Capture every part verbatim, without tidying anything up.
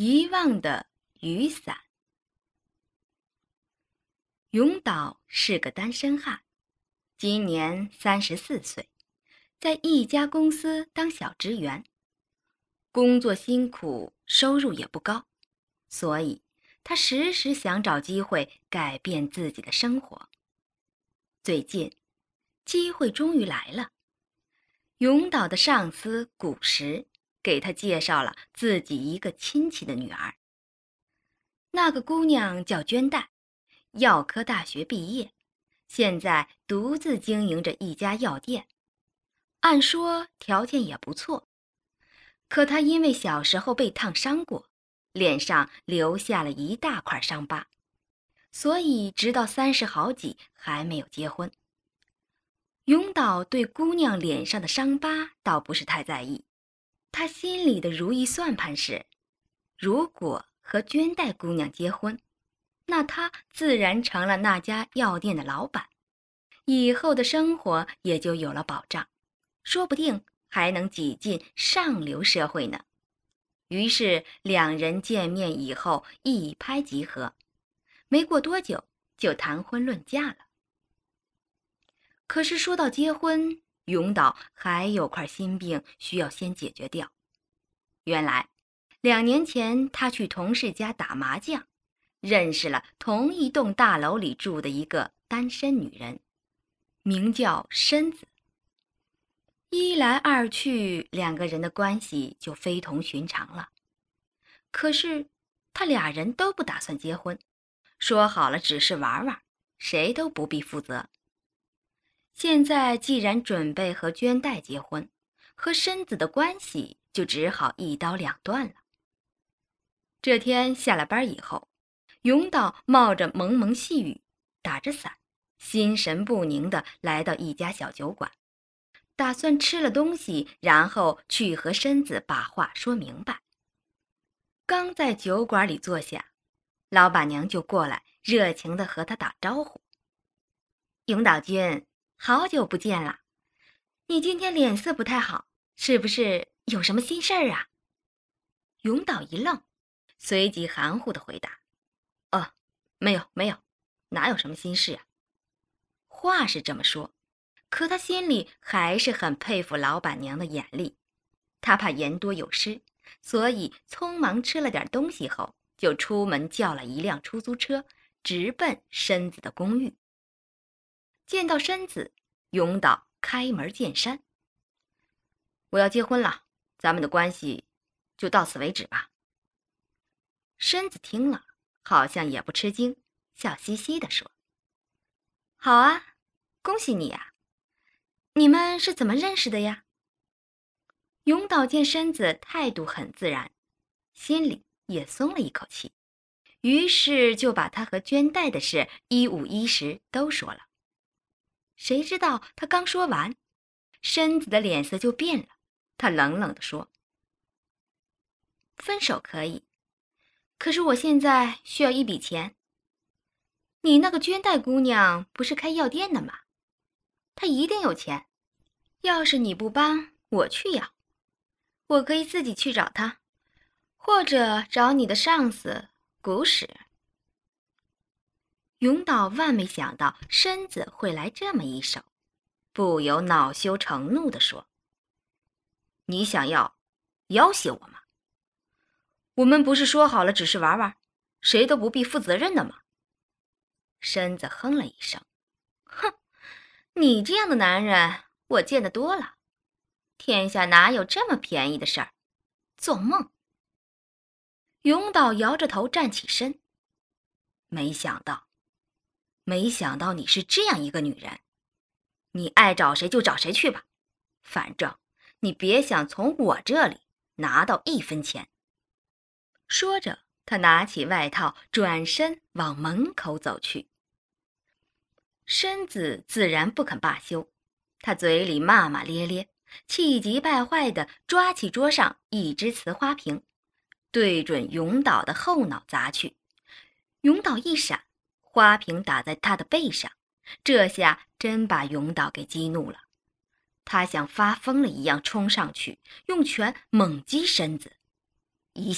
遗忘的雨伞。永岛是个单身汉，今年三十四岁，在一家公司当小职员。工作辛苦，收入也不高，所以他时时想找机会改变自己的生活。最近，机会终于来了。永岛的上司古石给他介绍了自己一个亲戚的女儿。那个姑娘叫娟代，药科大学毕业，现在独自经营着一家药店。按说条件也不错，可她因为小时候被烫伤过，脸上留下了一大块伤疤，所以直到三十好几还没有结婚。永岛对姑娘脸上的伤疤倒不是太在意，他心里的如意算盘是，如果和娟代姑娘结婚，那他自然成了那家药店的老板，以后的生活也就有了保障，说不定还能挤进上流社会呢。于是两人见面以后一拍即合，没过多久就谈婚论嫁了。可是说到结婚，永岛还有块心病需要先解决掉。原来两年前他去同事家打麻将，认识了同一栋大楼里住的一个单身女人，名叫深子。一来二去，两个人的关系就非同寻常了。可是他俩人都不打算结婚，说好了只是玩玩，谁都不必负责。现在既然准备和娟代结婚，和深子的关系就只好一刀两断了。这天下了班以后，永岛冒着蒙蒙细雨，打着伞，心神不宁地来到一家小酒馆，打算吃了东西，然后去和深子把话说明白。刚在酒馆里坐下，老板娘就过来热情地和他打招呼：“永岛君，好久不见了，你今天脸色不太好，是不是有什么心事儿啊？”永岛一愣，随即含糊地回答：“哦，没有没有，哪有什么心事啊？”话是这么说，可他心里还是很佩服老板娘的眼力。他怕言多有失，所以匆忙吃了点东西后，就出门叫了一辆出租车，直奔深子的公寓。见到深子，永岛开门见山：“我要结婚了，咱们的关系就到此为止吧。”深子听了，好像也不吃惊，笑嘻嘻地说：“好啊，恭喜你呀！你们是怎么认识的呀？”永岛见深子态度很自然，心里也松了一口气，于是就把他和娟代的事一五一十都说了。谁知道他刚说完，深子的脸色就变了，他冷冷地说：“分手可以，可是我现在需要一笔钱。你那个娟代姑娘不是开药店的吗？她一定有钱，要是你不帮，我去要。我可以自己去找她，或者找你的上司古史。”永岛万没想到深子会来这么一手，不由恼羞成怒地说：“你想要要挟我吗？我们不是说好了只是玩玩，谁都不必负责任的吗？”深子哼了一声：“哼，你这样的男人我见得多了，天下哪有这么便宜的事儿？做梦！”永岛摇着头站起身：“没想到，没想到你是这样一个女人，你爱找谁就找谁去吧，反正你别想从我这里拿到一分钱。”说着，他拿起外套，转身往门口走去。深子自然不肯罢休，他嘴里骂骂咧咧，气急败坏地抓起桌上一只瓷花瓶，对准永岛的后脑砸去。永岛一闪，花瓶打在他的背上，这下真把永岛给激怒了。他像发疯了一样冲上去，用拳猛击深子，一下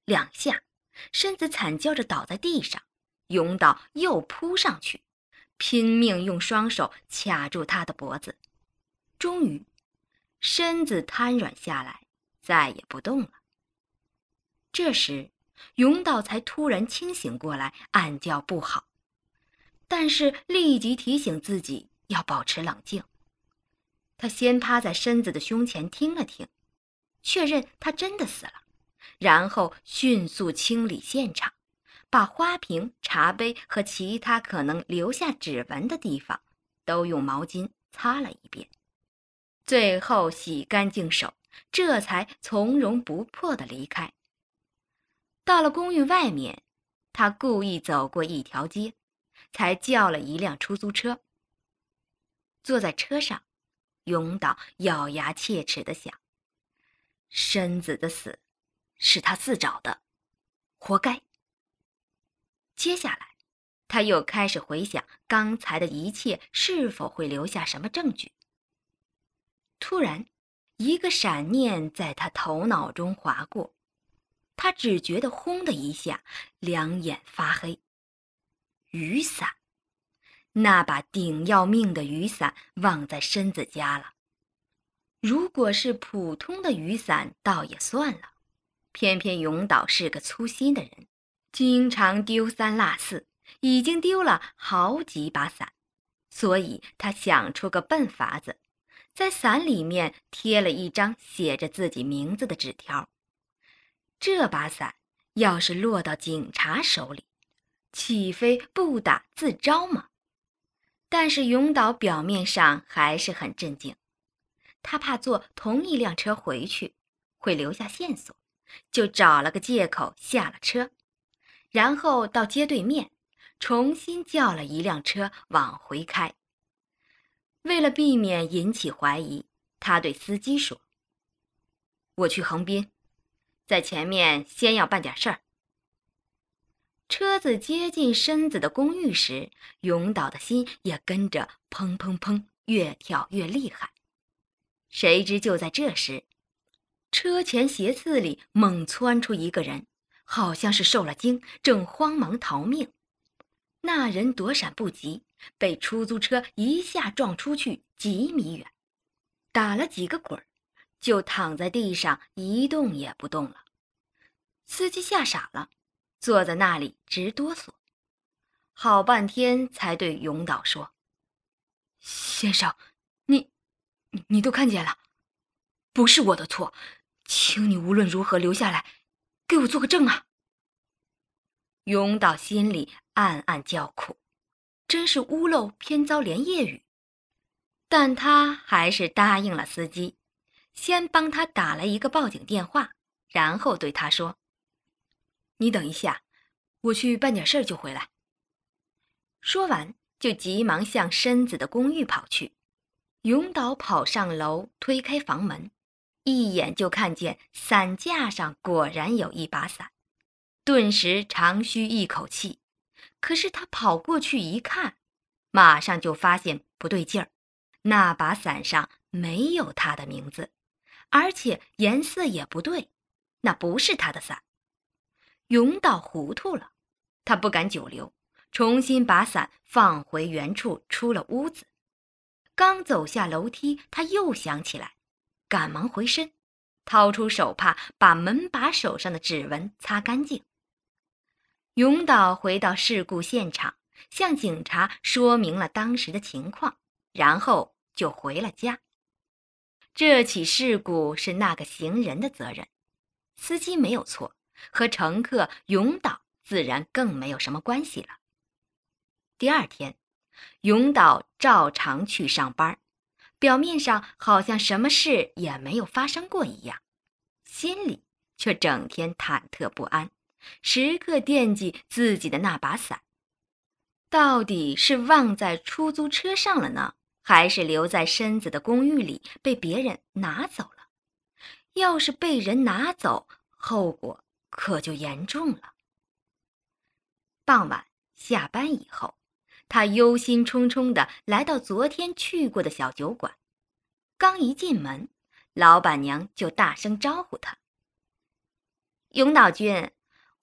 两下，身子惨叫着倒在地上。永岛又扑上去，拼命用双手卡住他的脖子。终于，身子瘫软下来，再也不动了。这时，永岛才突然清醒过来，暗叫不好，但是立即提醒自己要保持冷静。他先趴在身子的胸前听了听，确认他真的死了，然后迅速清理现场，把花瓶、茶杯和其他可能留下指纹的地方都用毛巾擦了一遍，最后洗干净手，这才从容不迫地离开。到了公寓外面，他故意走过一条街，才叫了一辆出租车。坐在车上，永岛咬牙切齿地想，深子的死是他自找的，活该。接下来，他又开始回想刚才的一切是否会留下什么证据。突然，一个闪念在他头脑中划过，他只觉得轰的一下，两眼发黑。雨伞，那把顶要命的雨伞忘在身子家了。如果是普通的雨伞倒也算了，偏偏永岛是个粗心的人，经常丢三落四，已经丢了好几把伞，所以他想出个笨法子，在伞里面贴了一张写着自己名字的纸条。这把伞要是落到警察手里，岂非不打自招吗？但是永岛表面上还是很镇静，他怕坐同一辆车回去会留下线索，就找了个借口下了车，然后到街对面重新叫了一辆车往回开。为了避免引起怀疑，他对司机说：“我去横滨，在前面先要办点事儿。”车子接近深子的公寓时，永岛的心也跟着砰砰砰越跳越厉害。谁知就在这时，车前斜刺里猛窜出一个人，好像是受了惊，正慌忙逃命。那人躲闪不及，被出租车一下撞出去几米远，打了几个滚儿，就躺在地上一动也不动了。司机吓傻了，坐在那里直哆嗦，好半天才对永岛说：“先生，你你你都看见了，不是我的错，请你无论如何留下来，给我做个证啊。”永岛心里暗暗叫苦，真是屋漏偏遭连夜雨。但他还是答应了司机，先帮他打了一个报警电话，然后对他说：“你等一下，我去办点事儿就回来。”说完就急忙向深子的公寓跑去。永岛跑上楼，推开房门，一眼就看见伞架上果然有一把伞，顿时长吁一口气。可是他跑过去一看，马上就发现不对劲儿，那把伞上没有他的名字，而且颜色也不对，那不是他的伞。永岛糊涂了，他不敢久留，重新把伞放回原处，出了屋子。刚走下楼梯，他又想起来，赶忙回身，掏出手帕把门把手上的指纹擦干净。永岛回到事故现场，向警察说明了当时的情况，然后就回了家。这起事故是那个行人的责任，司机没有错，和乘客永岛自然更没有什么关系了。第二天，永岛照常去上班，表面上好像什么事也没有发生过一样，心里却整天忐忑不安，时刻惦记自己的那把伞。到底是忘在出租车上了呢，还是留在深子的公寓里被别人拿走了？要是被人拿走，后果可就严重了。傍晚下班以后，他忧心忡忡地来到昨天去过的小酒馆。刚一进门，老板娘就大声招呼他：“永岛君，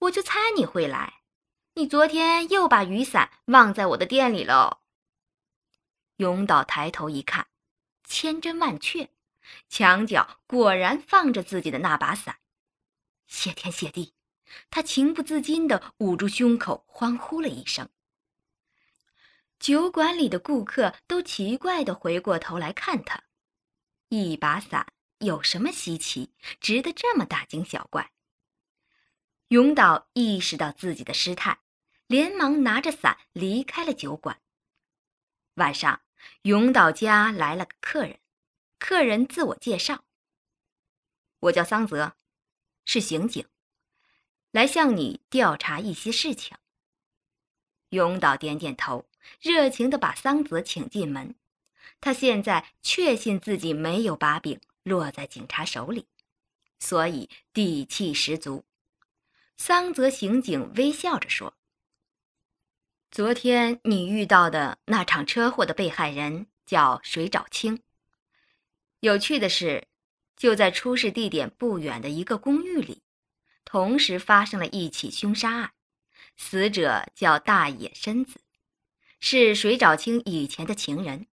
我就猜你会来。你昨天又把雨伞忘在我的店里了。永岛抬头一看，千真万确，墙角果然放着自己的那把伞。谢天谢地，他情不自禁地捂住胸口，欢呼了一声。酒馆里的顾客都奇怪地回过头来看他，一把伞有什么稀奇，值得这么大惊小怪？永岛意识到自己的失态，连忙拿着伞离开了酒馆。晚上，永岛家来了个客人，客人自我介绍：“我叫桑泽，是刑警，来向你调查一些事情。”永岛点点头，热情地把桑泽请进门。他现在确信自己没有把柄落在警察手里，所以底气十足。桑泽刑警微笑着说：“昨天你遇到的那场车祸的被害人叫水沼清。有趣的是，就在出事地点不远的一个公寓里，同时发生了一起凶杀案，死者叫大野伸子，是水沼清以前的情人。”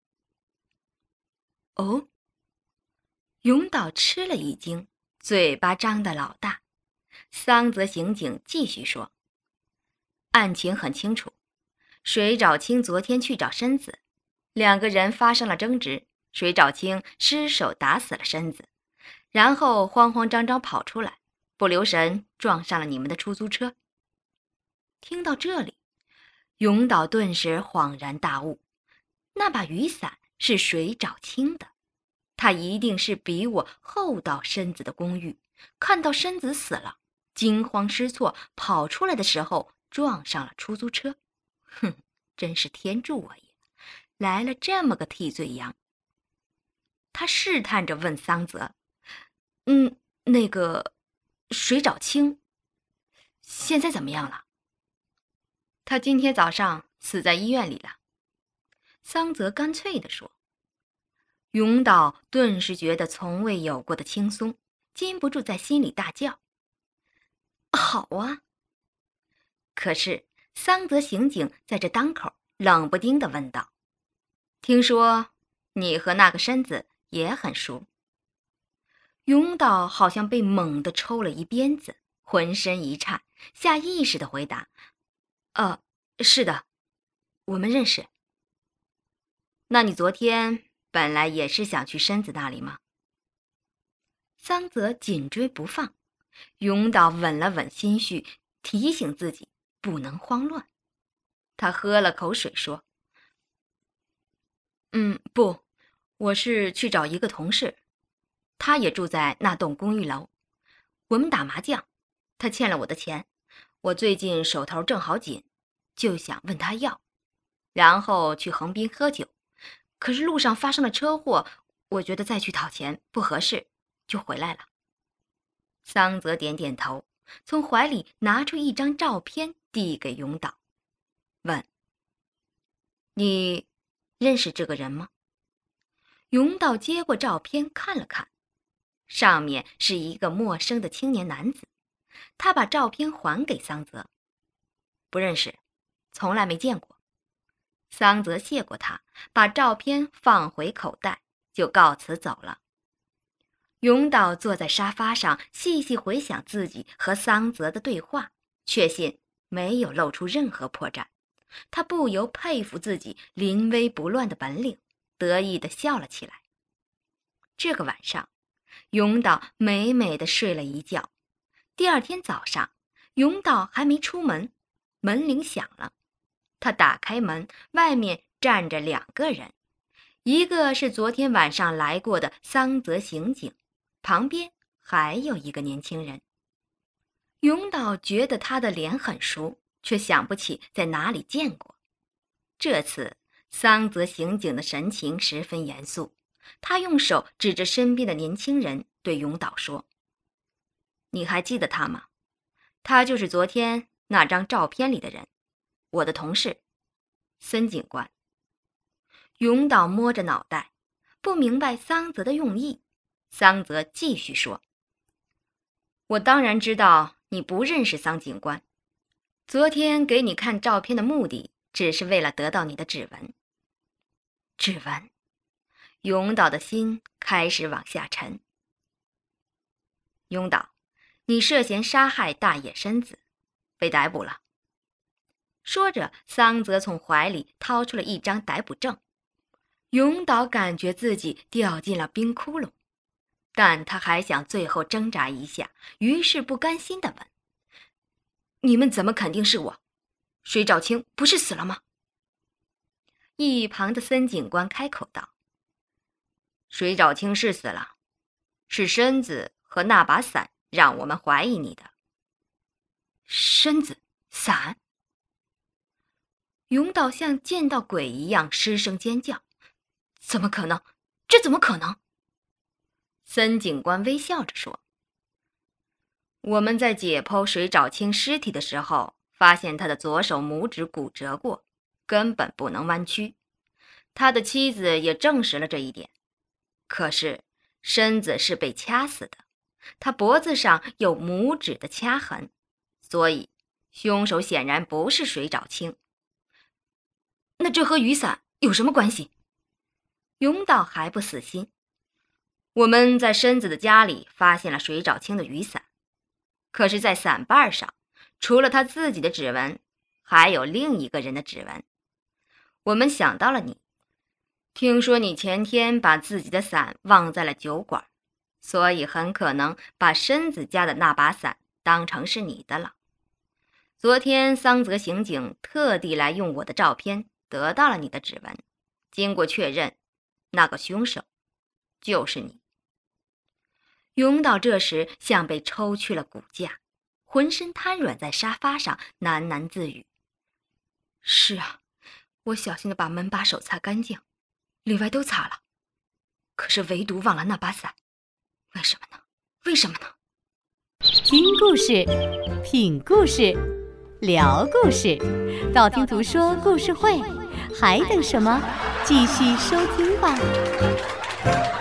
哦，永岛吃了一惊，嘴巴张得老大。桑泽刑警继续说：“案情很清楚，水沼清昨天去找伸子，两个人发生了争执，水沼清失手打死了伸子，然后慌慌张张跑出来，不留神撞上了你们的出租车。”听到这里，永岛顿时恍然大悟，那把雨伞是水沼清的，他一定是比我后到伸子的公寓，看到伸子死了，惊慌失措跑出来的时候撞上了出租车。哼，真是天助我也，来了这么个替罪羊。他试探着问桑泽：“嗯，那个水沼清现在怎么样了？”“他今天早上死在医院里了。”桑泽干脆地说。永岛顿时觉得从未有过的轻松，禁不住在心里大叫：“好啊！”可是桑泽刑警在这当口冷不丁地问道：“听说你和那个伸子也很熟？”永岛好像被猛地抽了一鞭子，浑身一颤，下意识地回答：“呃，是的，我们认识。”“那你昨天本来也是想去伸子那里吗？”桑泽紧追不放，永岛稳了稳心绪，提醒自己不能慌乱。他喝了口水说：“嗯，不，我是去找一个同事，他也住在那栋公寓楼。我们打麻将，他欠了我的钱，我最近手头正好紧，就想问他要，然后去横滨喝酒。可是路上发生了车祸，我觉得再去讨钱不合适，就回来了。”桑泽点点头，从怀里拿出一张照片递给永岛，问：“你认识这个人吗？”永岛接过照片看了看，上面是一个陌生的青年男子。他把照片还给桑泽：“不认识，从来没见过。”桑泽谢过他，把照片放回口袋，就告辞走了。永岛坐在沙发上，细细回想自己和桑泽的对话，确信没有露出任何破绽。他不由佩服自己临危不乱的本领，得意地笑了起来。这个晚上，永岛美美地睡了一觉。第二天早上，永岛还没出门，门铃响了。他打开门，外面站着两个人，一个是昨天晚上来过的桑泽刑警，旁边还有一个年轻人。永岛觉得他的脸很熟，却想不起在哪里见过。这次桑泽刑警的神情十分严肃，他用手指着身边的年轻人，对永岛说：“你还记得他吗？他就是昨天那张照片里的人，我的同事，森警官。”永岛摸着脑袋，不明白桑泽的用意。桑泽继续说：“我当然知道你不认识桑警官。昨天给你看照片的目的，只是为了得到你的指纹。指纹，永岛的心开始往下沉。永岛，你涉嫌杀害大野伸子，被逮捕了。说着，桑泽从怀里掏出了一张逮捕证。永岛感觉自己掉进了冰窟窿，但他还想最后挣扎一下，于是不甘心地问：你们怎么肯定是我？水沼清不是死了吗？一旁的森警官开口道：水沼清是死了，是伸子和那把伞让我们怀疑你的。伸子，伞？永岛像见到鬼一样失声尖叫：怎么可能？这怎么可能？森警官微笑着说：我们在解剖水沼清尸体的时候，发现他的左手拇指骨折过，根本不能弯曲。他的妻子也证实了这一点。可是伸子是被掐死的，他脖子上有拇指的掐痕，所以凶手显然不是水沼清。那这和雨伞有什么关系？永岛还不死心。我们在伸子的家里发现了水沼清的雨伞，可是在伞把上，除了他自己的指纹，还有另一个人的指纹。我们想到了你，听说你前天把自己的伞忘在了酒馆，所以很可能把伸子家的那把伞当成是你的了。昨天桑泽刑警特地来用我的照片得到了你的指纹，经过确认，那个凶手就是你。永岛这时像被抽去了骨架，浑身瘫软在沙发上，喃喃自语：是啊，我小心地把门把手擦干净，里外都擦了，可是唯独忘了那把伞。为什么呢？为什么呢？ 听故事，品故事，聊故事，道听途说故事会，还等什么？继续收听吧。